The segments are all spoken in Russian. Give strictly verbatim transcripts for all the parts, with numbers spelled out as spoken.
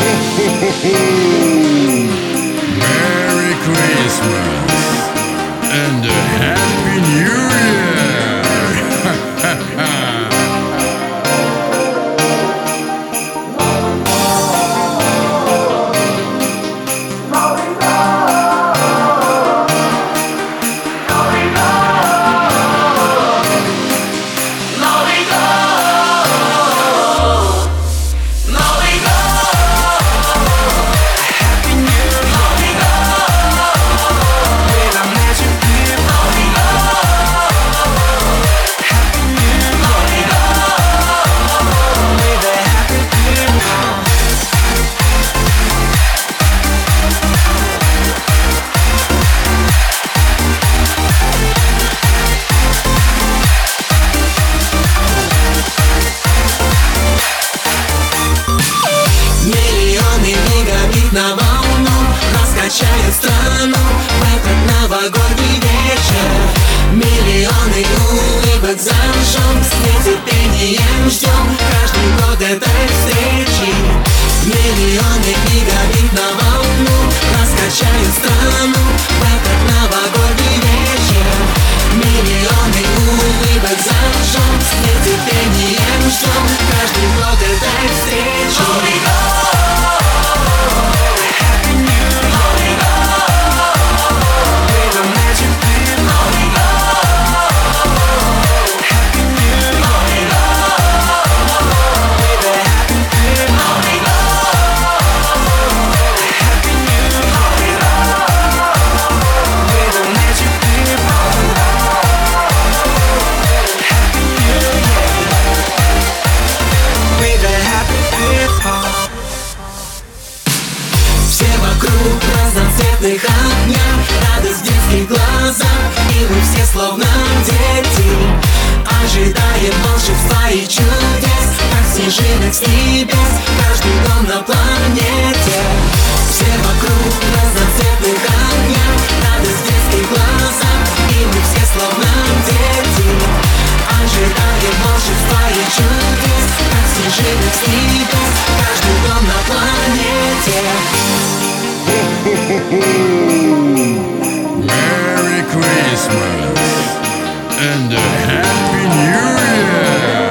Merry Christmas and a Happy New Year! На волну раскачает страну в этот новогодний вечер. Миллионы улыбок зажжем, с нетерпением ждем каждый год этой встречи. Миллионы гигабит на волну раскачают страну в этот новогодний вечер. Миллионы улыбок зажжем, с нетерпением ждем каждый год этой встречи. Новый год! В разноцветных огнях, радость в детских глазах, и мы все словно дети ожидаем волшебства и чудес, как снежинок с небес, каждый дом на планете. Все вокруг в разноцветных огнях, радость в детских глазах, и мы все словно дети ожидаем волшебства и чудес, как снежинок с небес, каждый дом на планете. Merry Christmas and a Happy New Year!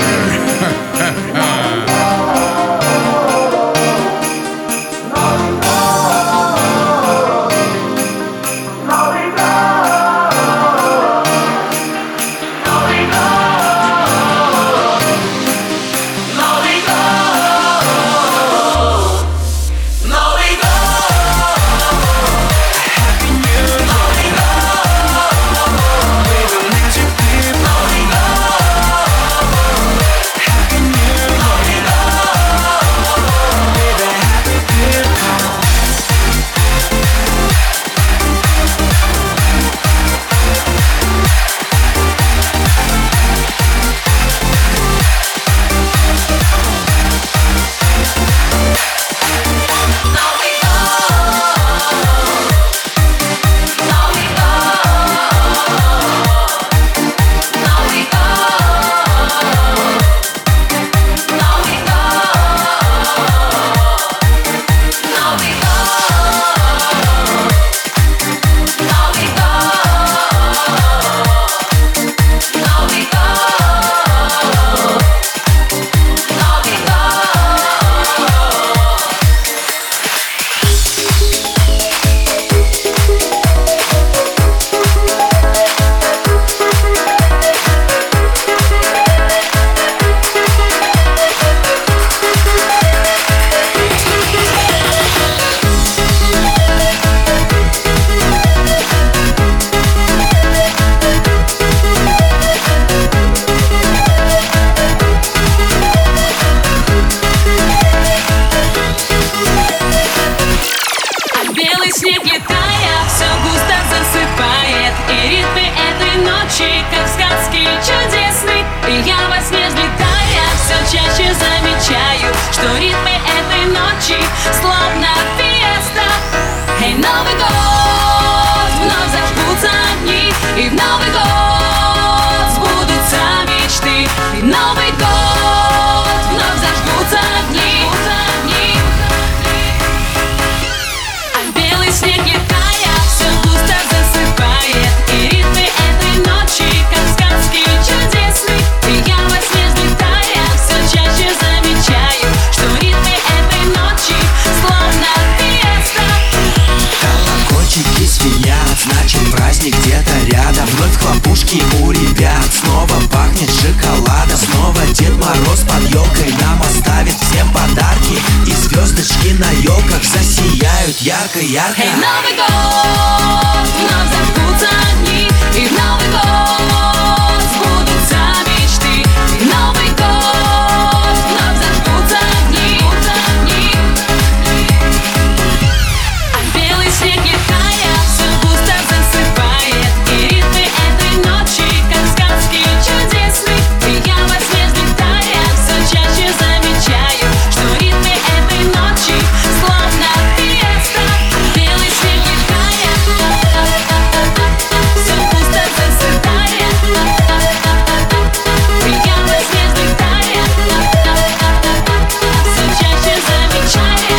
как в сказке чудесной. И я во сне взлетая все чаще замечаю, что ритмы этой ночи словно фиеста. Эй, Новый год, вновь зажгутся огни, и в Новый год сбудутся мечты. И Новый год, вновь зажгутся огни, огни. подарки у ребят. Снова пахнет шоколадом, снова Дед Мороз под елкой нам оставит всем подарки. И звездочки на елках засияют ярко-ярко. Эй, Новый год, вновь зажгутся огни, и в Новый год сбудутся мечты. И Новый год, вновь зажгутся огни, огни. А белый снег летая все густо засыпает, и ритмы этой ночи, как сказки чудесны. И я во сне взлетая все чаще замечаю, что ритмы этой ночи словно фиеста. Белый снег летая все густо засыпает, и я во сне взлетая все чаще замечаю.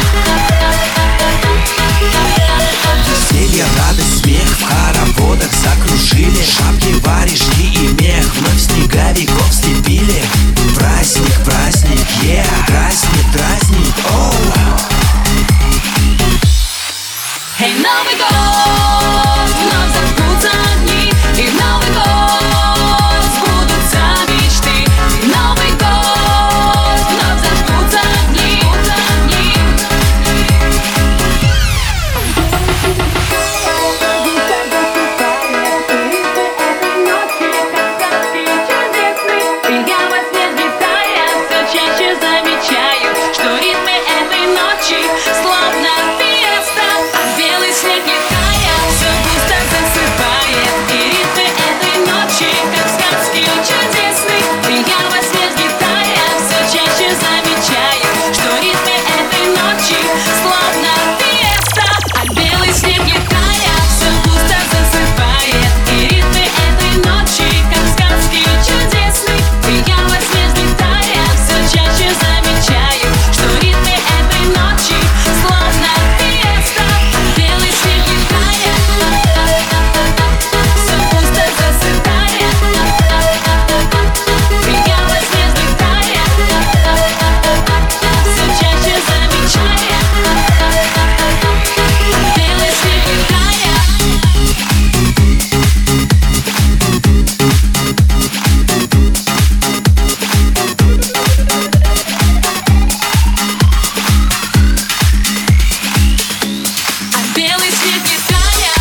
Веселье, радость, смех в хороводах закружили. Шапки, варежки и мех вновь снеговиков слепили. Праздник, праздник, yeah, праздник, праздник, оу. Эй, Новый год, вновь зажгутся огни, и в Новый год сбудутся мечты. И Новый год, вновь зажгутся огни, огни. И я во сне взлетая все чаще замечаю, что ритмы этой ночи словно фиеста. А белый снег летая все густо засыпает, и ритмы этой ночи, как сказки чудесны. И я во сне взлетая все чаще замечаю, что ритмы этой ночи словно фиеста. А белый снег летая все густо засыпает, и ритмы этой ночи, как сказки чудесны. И я во сне взлетая все чаще замечаю, что ритмы этой ночи словно фиеста. Белый снег летая все густо засыпает, и я во сне взлетая все чаще замечаю. Белый снег летая. А белый снег летая.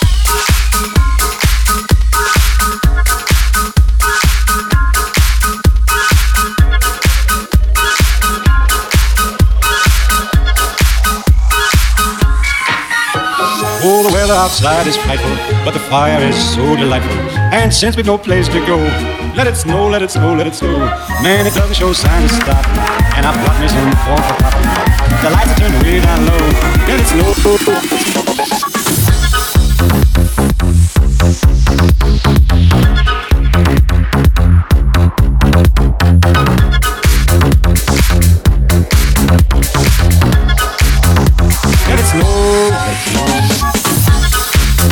Oh, the weather outside is frightful, but the fire is so delightful. And since we've no place to go, let it snow, let it snow, let it snow. Man, it doesn't show signs of stopping, and I brought me some corn for popping. The lights are turned way down low, let it snow. Let it snow, let it snow.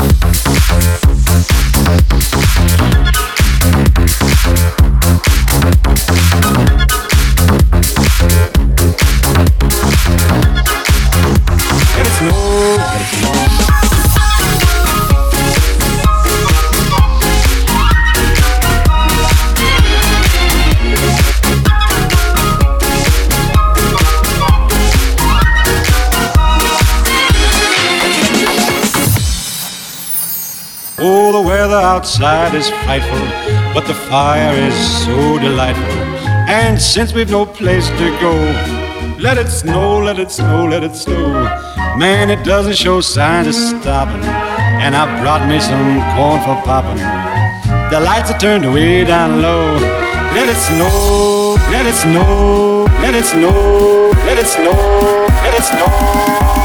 Let it snow, let it snow. Oh, the weather outside is frightful, but the fire is so delightful. And since we've no place to go, let it snow, let it snow, let it snow. Man, it doesn't show signs of stopping, and I brought me some corn for popping. The lights are turned way down low. Let it snow, let it snow, let it snow, let it snow, let it snow.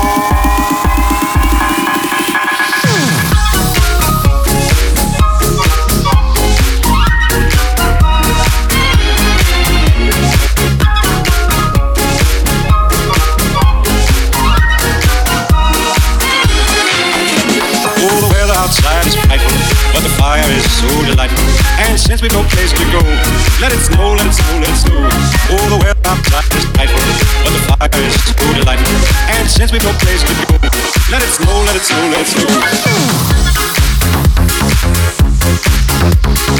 Outside is frightful, but the fire is so delightful. And since we've no place to go, let it snow, let it snow, let it snow. Oh, the weather outside is frightful, but the fire is so delightful. And since we've no place to go, let it snow, let it snow, let it snow.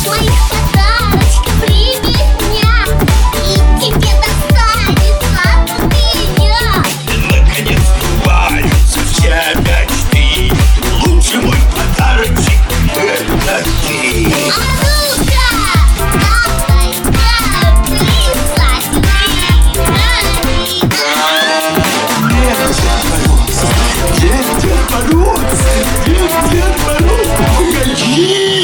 моих подарочка, прими меня, и тебе достанется от меня. Наконец сбываются все мечты. Лучший мой подарочек — это ты. А ну-ка, давай, да, плясать, Дед, Дед Мороз, Дед, Дед Мороз, погоди.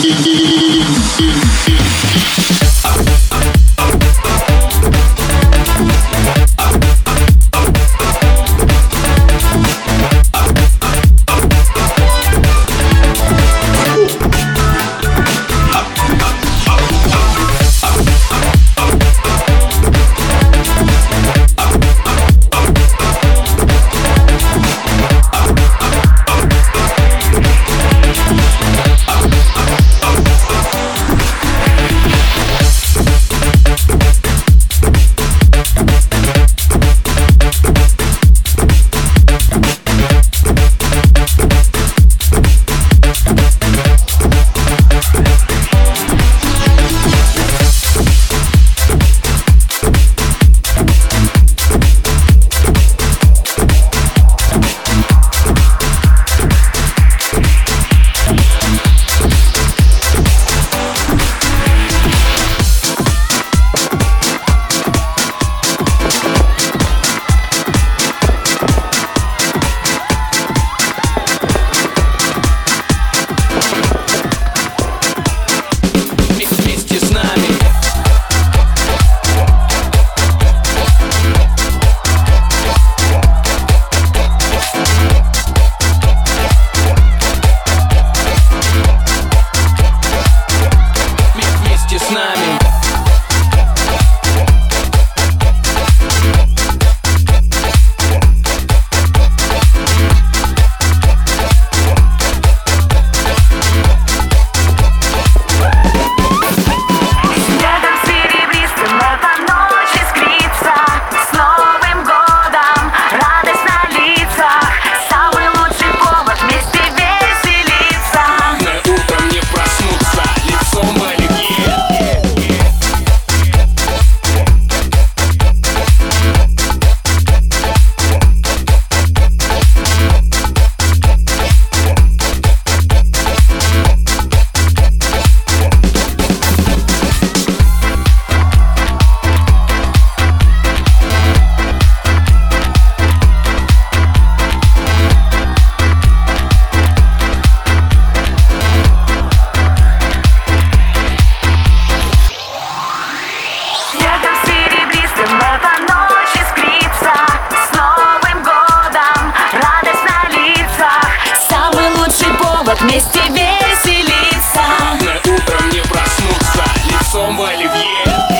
Вместе веселиться. На утром не проснуться лицом в оливье.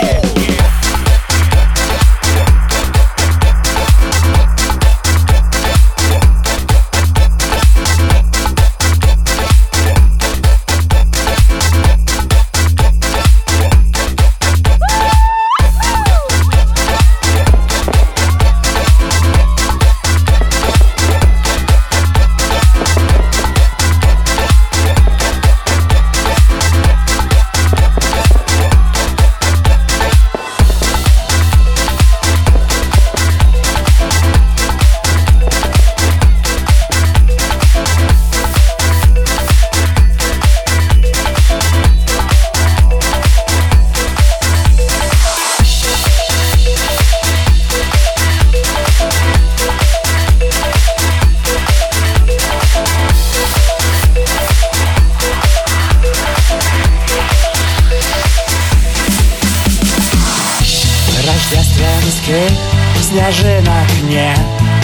Рождественских снежинок нет.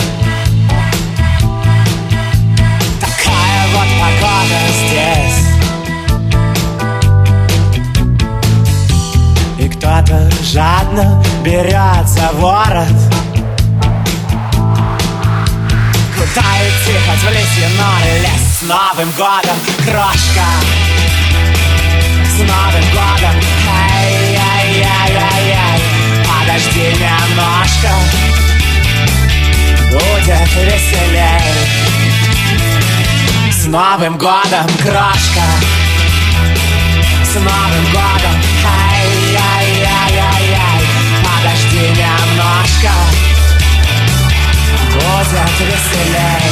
Такая вот погода здесь. И кто-то жадно берет за ворот. Куда идти, хоть в лесной лес. С Новым годом, крошка! С Новым годом! Ай-яй-яй-яй-яй! Подожди немножко, будет веселей. С Новым годом, крошка! С Новым годом! Ай-яй-яй-яй-яй, подожди немножко, будет веселей.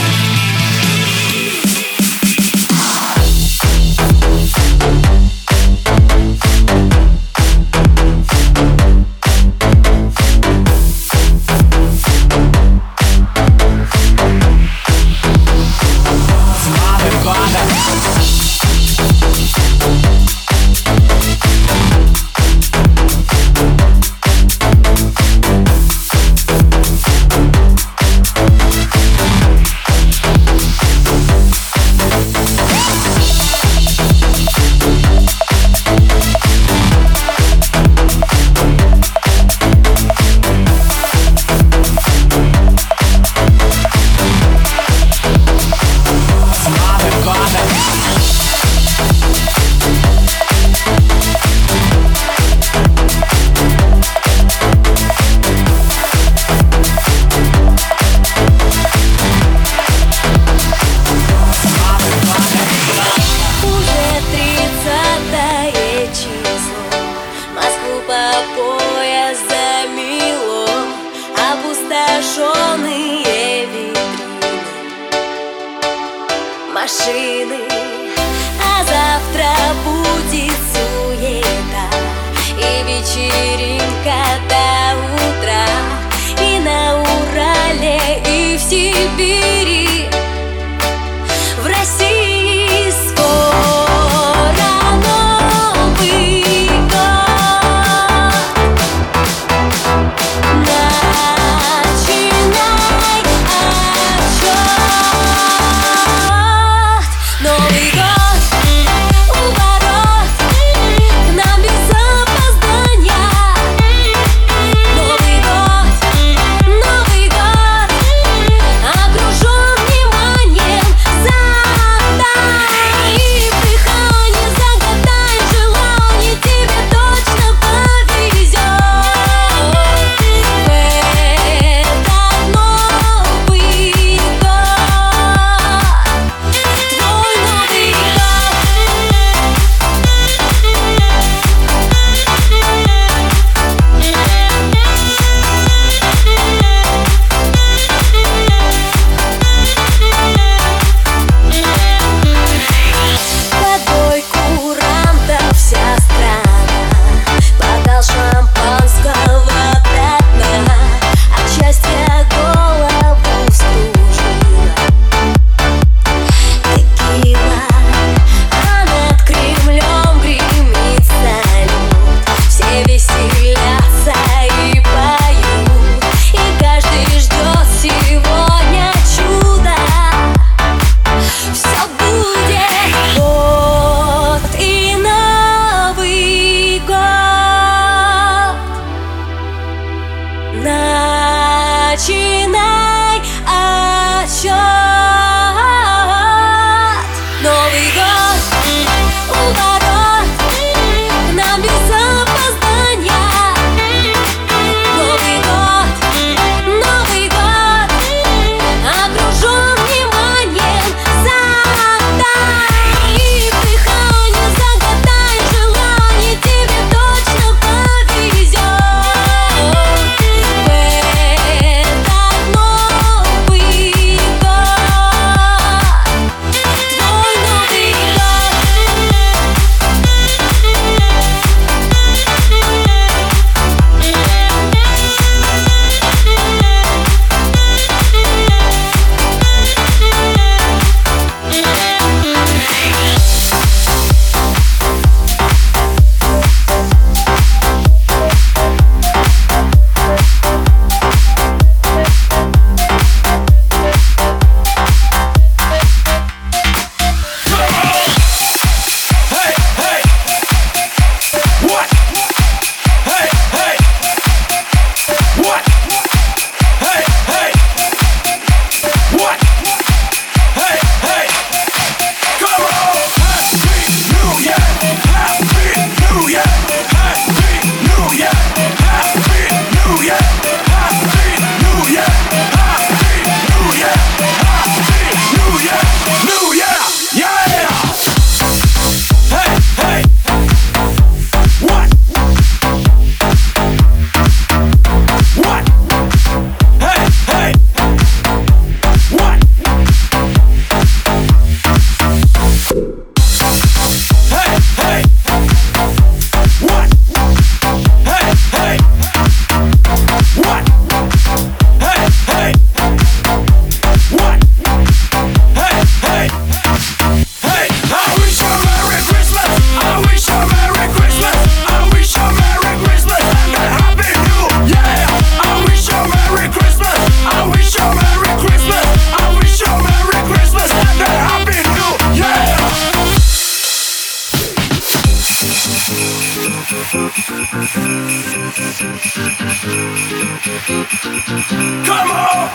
Опустошенные витрины, машины, а завтра будет суета и вечеринка до утра. И на Урале, и в Сибири, в России скоро Новый год. Начинай отчет. Новый год у ворот, к нам без опоздания. Новый год, Новый год, окружен вниманием. Come on!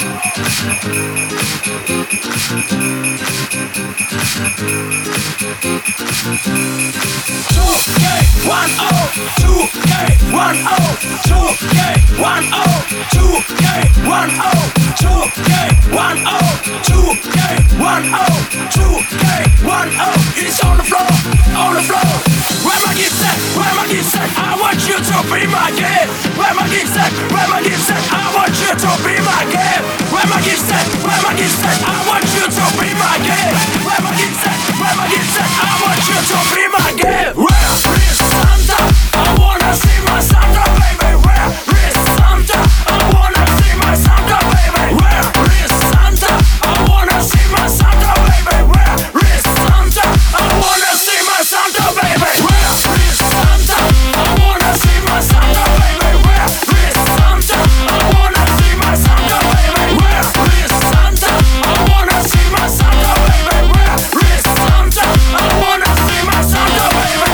two K one oh, two K one oh, two K one oh, two K one oh, two K one oh, two K one oh, two K one oh. It's on the floor, on the floor. Where my gift at? Where my gift at? I want you to be my gift. Where my gift at? Where my gift at? I want you to be my gift. Where my gift at? Where my gift at? I want you to be my gift. Where my gift at? Where my gift at? I want you to be my gift. Where is Santa? I wanna see my Santa, baby. Where is Santa? I wanna see my Santa, baby. Where is Santa? I wanna see my Santa, baby. Where is Santa? I wanna see my Santa, baby. Where is Santa? I wanna see my Santa, baby. Where is Santa? I wanna see my Santa, baby. Where is Santa? I wanna see my Santa, baby. Where is Santa? I wanna see my Santa, baby.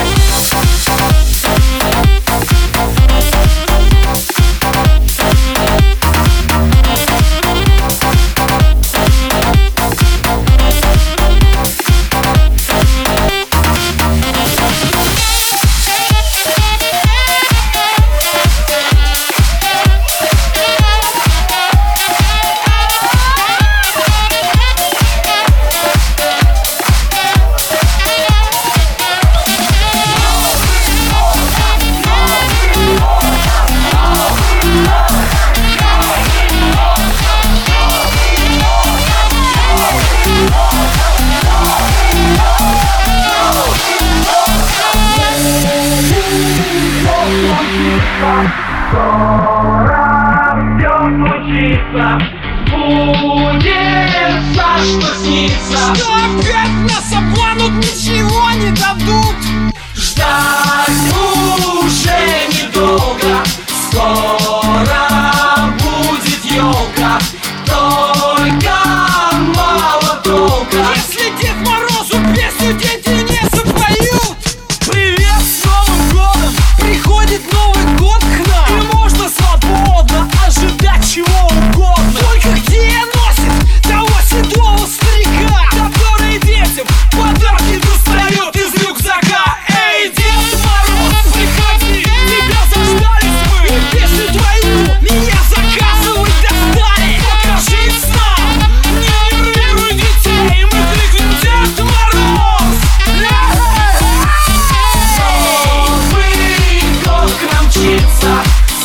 Что опять нас обманут, ничего не дадут. Ждать уже недолго, скоро будет елка, только мало толка. Если Дед Морозу песню дети не запоют. Привет с Новым годом, приходит Новый год к нам, и можно свободно ожидать чего угодно. Только где носит того седого старика, который детям подарки достает из рюкзака. Эй, Дед Мороз, приходи, тебя заждались мы, и песню твою меня заказывать достали. Покажись нам, не нервируй детей, мы крикнем Дед Мороз. Новый год к нам мчится,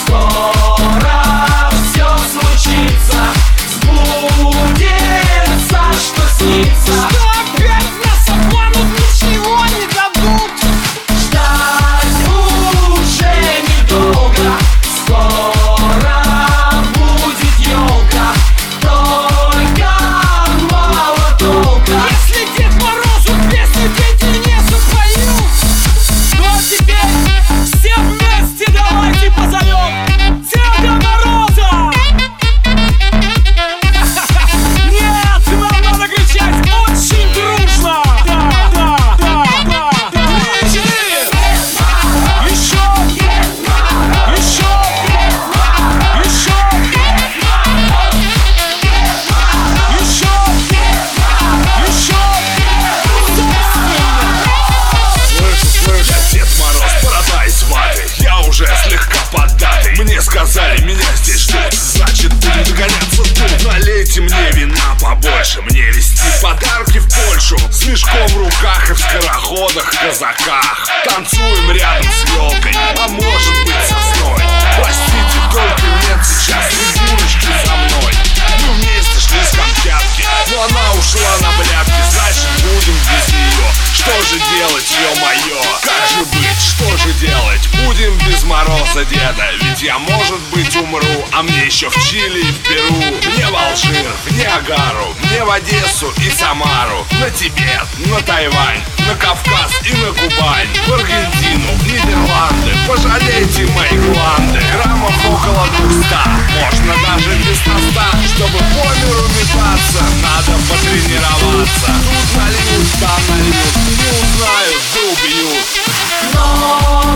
скоро все случится, сбудется, что снится. Что опять нас обманут, ничего не дадут. Ждать уже недолго, скоро будет елка, только мало толка. Если Дед Морозу песню дети не запоют, то теперь все вместе давайте позовем Деда Мороза. Нет, нам надо кричать очень дружно. Да, да, да, да, да. Еще, еще, еще, еще, еще. Слышь, слышь, Дед Мороз, борода из ваты. Я уже слегка поддатый. Мне сказали, меня здесь ждут. Значит, будем догоняться тут. Налейте мне вина побольше, мне везти подарки в Польшу. С мешком в руках и в скороходах, казаках. Танцуем рядом с елкой, а может быть сосной. Простите, только нет сейчас Региночки за мной. Мы вместе шли с Камчатки, но она ушла на блядки. Значит, будем без нее. Что же делать, ё-моё? Как же быть, что же делать? Будем без Мороза деда, ведь я, может быть, умру. А мне еще в Чили и в Перу, мне в Алжир, в Ниагару, мне в Одессу и Самару, на Тибет, на Тайвань, на Кавказ и на Кубань, в Аргентину, в Нидерланды. Пожалейте мои гланды, граммов около двухста, можно даже без тоста. Чтобы по миру метаться, надо потренироваться. Тут нальют, там нальют, не узнают, да убьют. Но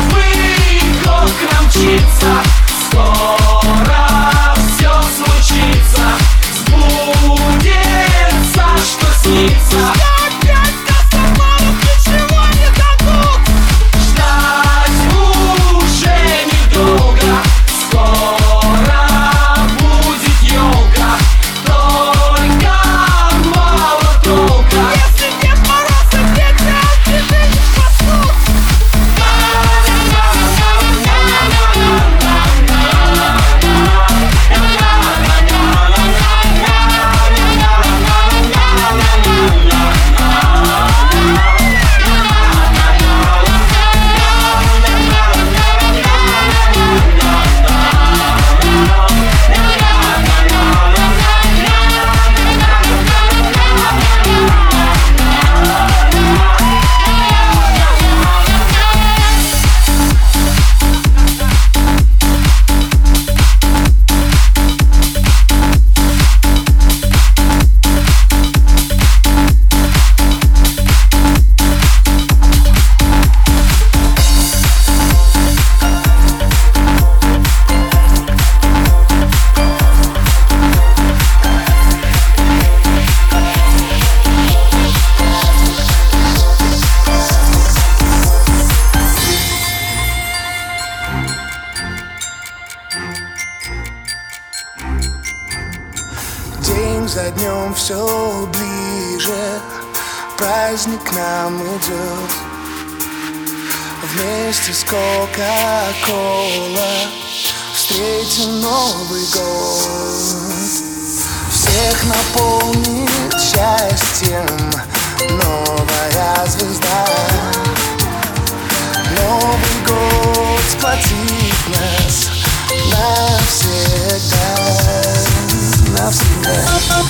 за днем все ближе, праздник к нам идет. Вместе с Кока-Кола встретим Новый год. Всех наполнит счастьем новая звезда. Новый год сплотит нас навсегда, навсегда.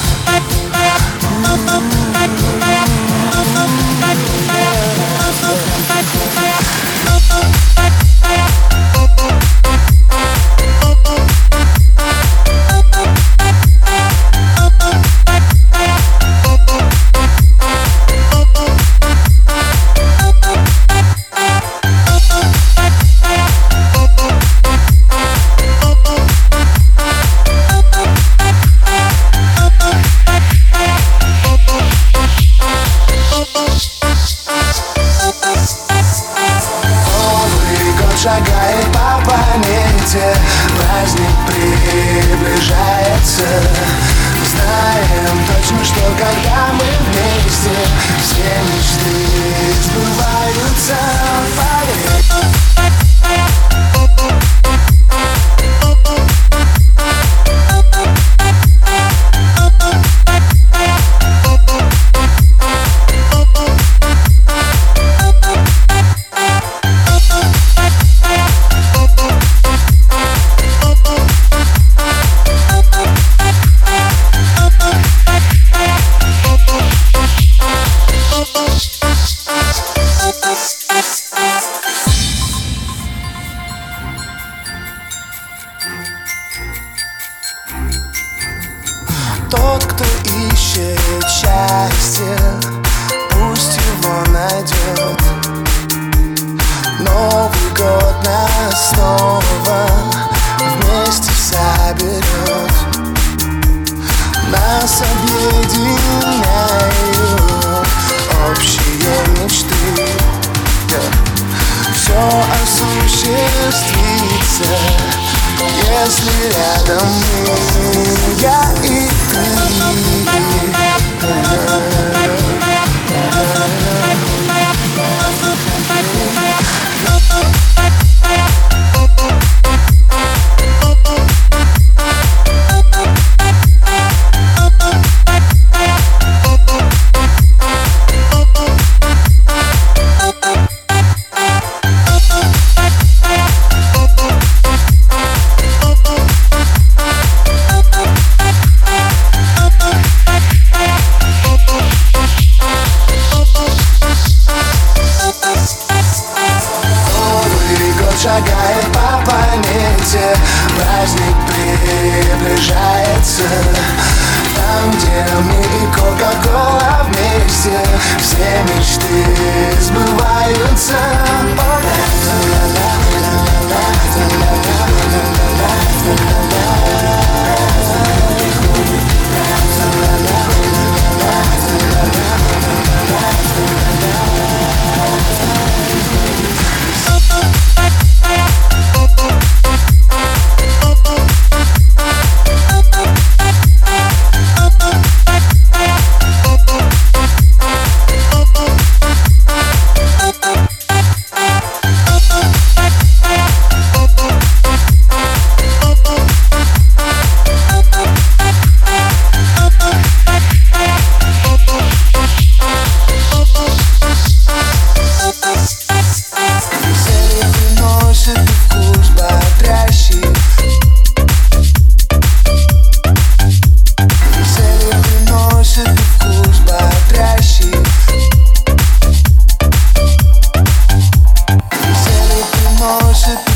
Шагает по планете, праздник приближается. Знаем точно, что когда мы вместе, все мечты сбываются. Тот, кто ищет счастье, пусть его найдет. Новый год нас снова вместе соберет. Нас объединяют общие мечты. Все осуществится, если рядом мы, я и ты. Шагает по планете, праздник приближается. Там, где мы и Кока-Кола вместе, все мечты сбываются. It